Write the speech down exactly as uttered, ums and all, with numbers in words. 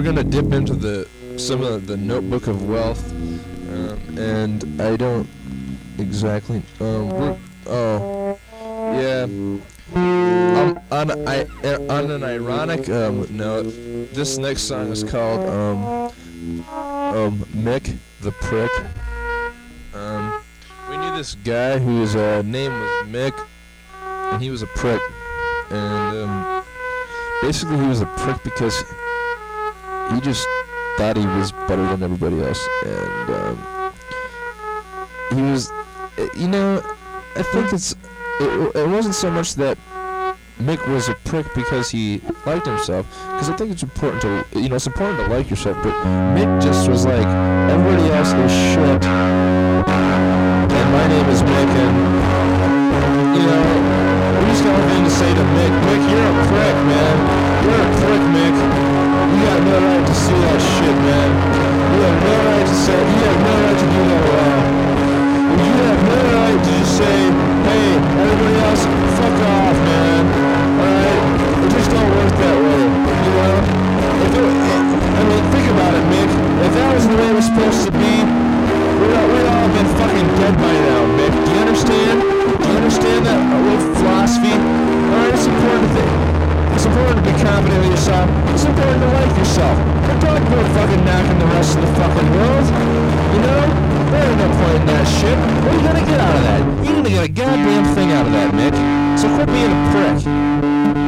we're gonna dip into the some of the Notebook of Wealth, um, and I don't exactly. Um, we're, oh, yeah. Um, on I on an ironic um, note, this next song is called um, um, Mick the Prick. Um, we knew this guy whose uh, name was Mick, and he was a prick, and um, basically he was a prick because he just thought he was better than everybody else, and um, he was, you know, I think it's. It, it wasn't so much that Mick was a prick because he liked himself, because I think it's important to, you know, it's important to like yourself, but Mick just was like, everybody else is shit, and my name is Mick, and, you know, we just got nothing to say to Mick. Mick, you're a prick, man. You're a prick, Mick. You got no right to see that shit, man. You have no right to say, you have no right to do that at all. You have no right to just say, hey, everybody else, fuck off, man. Alright? It just don't work that way, you know? If it, I mean, think about it, Mick. If that was the way it was supposed to be, we'd all, we'd all been fucking dead by now, Mick. Do you understand? Do you understand that old philosophy? Alright, it's important to think. It's important to be confident with yourself. It's important to like yourself. But don't go fucking knocking the rest of the fucking world, you know? There ain't no point in that shit. What are you gonna get out of that? You're gonna get a goddamn thing out of that, Mick. So quit being a prick.